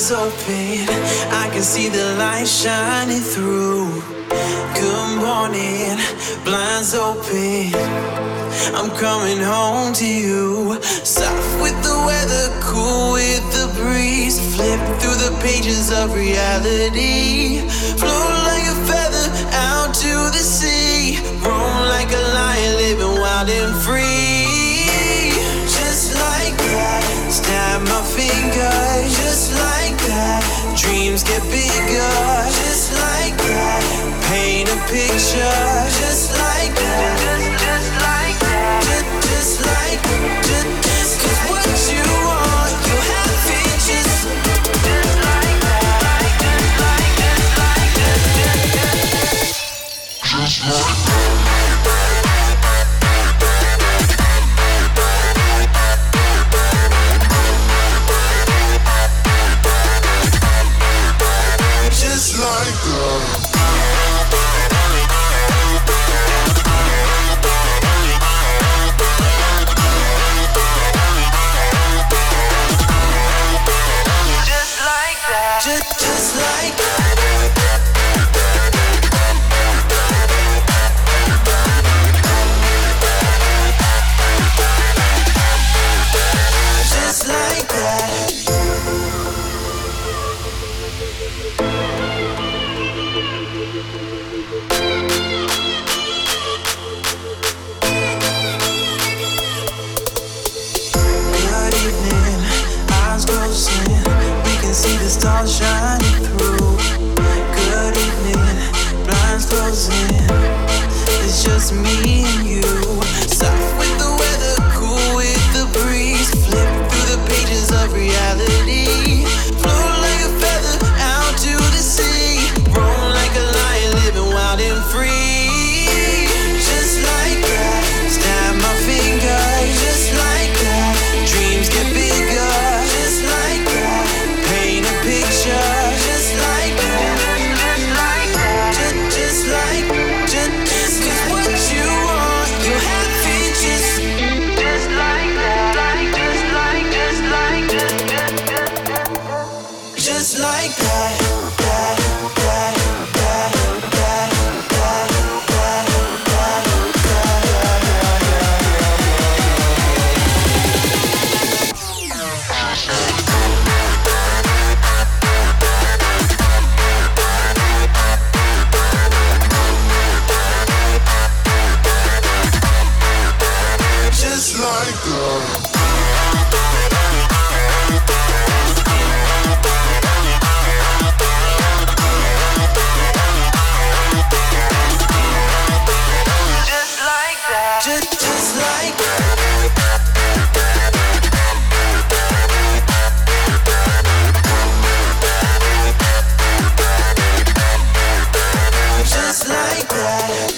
open, I can see the light shining through. Good morning, blinds open, I'm coming home to you. Soft with the weather, cool with the breeze. Flip through the pages of reality. Float like a feather out to the sea. Roam like a lion, living wild and free. Just like that, snap my fingers. Just like that, dreams get bigger. Just like that, paint a picture. Just like that, just like that, just like, just 'cause what you want, you have it. Just like that, just like, just like, just like. Just like that. Just like just like that. Good evening, eyes closing, we can see the stars shining through. Good evening, blinds closing, it's just me and you. Soft with the weather, cool with the breeze. Flip through the pages of reality. Float like a feather out to the sea. Roam like a lion, living wild and free. Just like that, snap my fingers. Just like that, dreams get bigger. Just like that, paint a picture. Just like that, just like that, just like, just 'cause what you want, you have it. Just like that, like, just like, just like, just like that, that, that, that, that, that, just like that. Just like just like that.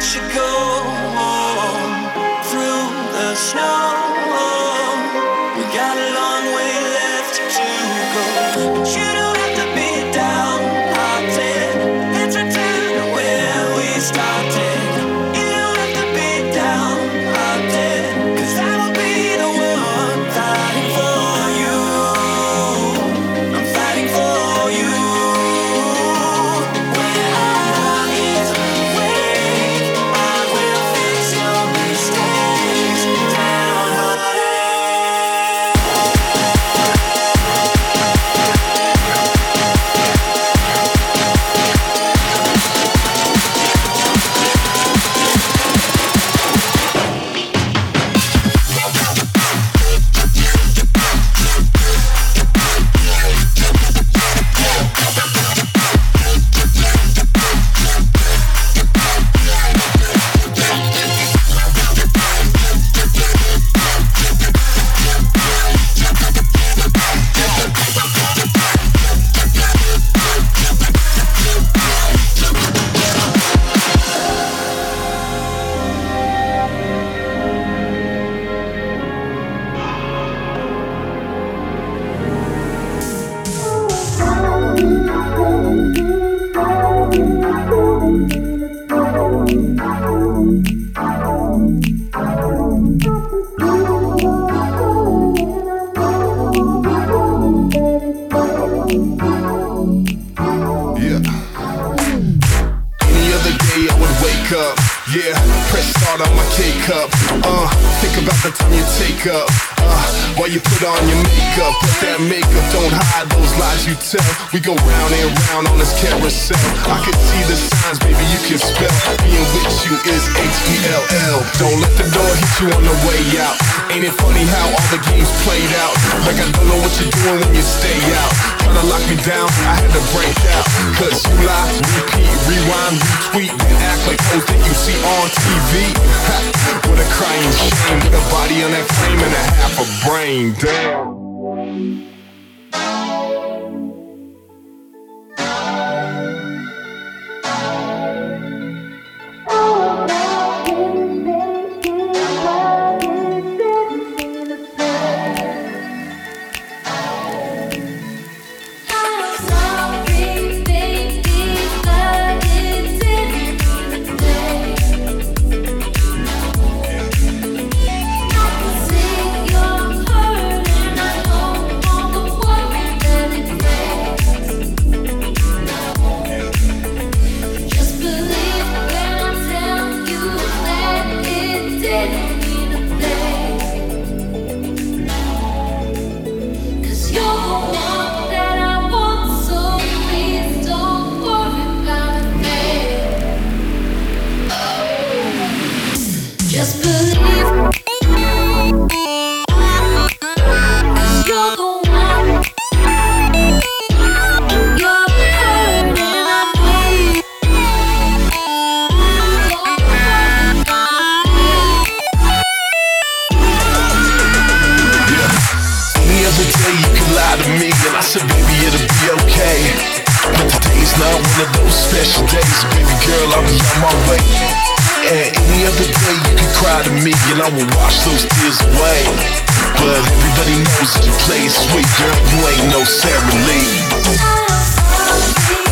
should go through the snow. We got a long way left to go. But you don't have to be downhearted. Let's return to where we started. You don't have to be downhearted, 'cause I will be the one fighting for you. I'm fighting for you. When I is weak, I will fix your mistakes. Downhearted. Yeah. Any other day I would wake up, yeah, press start on my K-cup. Think about the time you take up, while you put on your makeup. But that makeup don't hide those lies you tell. We go round and round on this carousel. I can see the signs, baby, you can spell. Being with you is H-E-L-L. Don't let the door hit you on the way out. Ain't it funny how all the games played out? Like I don't know what you're doing when you stay out. Tryna lock me down, I had to break out. 'Cause you lie, repeat, rewind, retweet, then act like those that you see on TV. What a crying shame, with a body on that frame and a half a brain, damn. Just believe, 'cause you're the one. You're hurting, I know. Any other day you could lie to me and I said, baby, it'll be okay. But today's not one of those special days, baby girl, I'll be on my way. And any other day you could cry to me and I will wash those tears away. But everybody knows that you play it sweet, girl, you ain't no Sarah Lee.